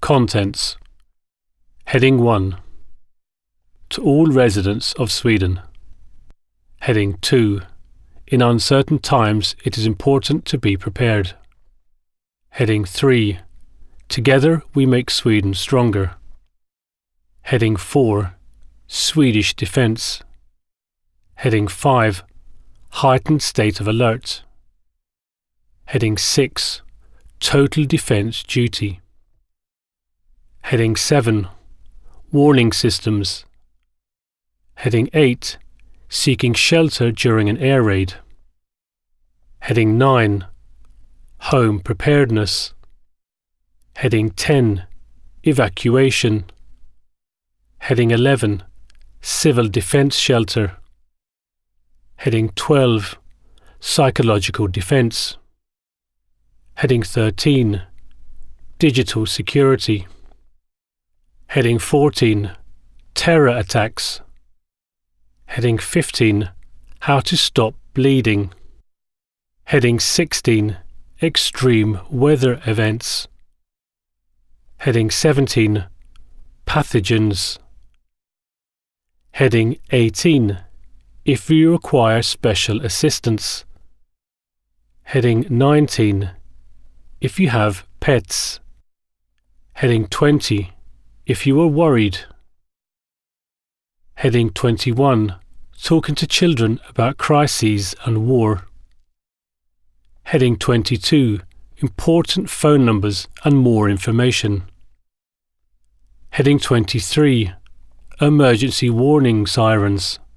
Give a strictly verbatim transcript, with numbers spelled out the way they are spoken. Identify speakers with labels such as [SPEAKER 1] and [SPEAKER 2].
[SPEAKER 1] Contents. Heading one. To all residents of Sweden. Heading two. In uncertain times it is important to be prepared. Heading three. Together we make Sweden stronger. Heading four. Swedish defence. Heading five. Heightened state of alert. Heading six. Total defence duty. Heading seven. Warning systems. Heading eight. Seeking shelter during an air raid. Heading nine. Home preparedness. Heading ten. Evacuation. Heading eleven. Civil defence shelter. Heading twelve. Psychological defence. Heading thirteen. Digital security. Heading fourteen. Terror attacks. Heading fifteen. How to stop bleeding. Heading sixteen. Extreme weather events. Heading seventeen. Pathogens. Heading eighteen. If you require special assistance. Heading nineteen. If you have pets. Heading twenty. If you are worried. Heading twenty-one. Talking to children about crises and war. Heading twenty-two. Important phone numbers and more information. Heading twenty-three. Emergency warning sirens.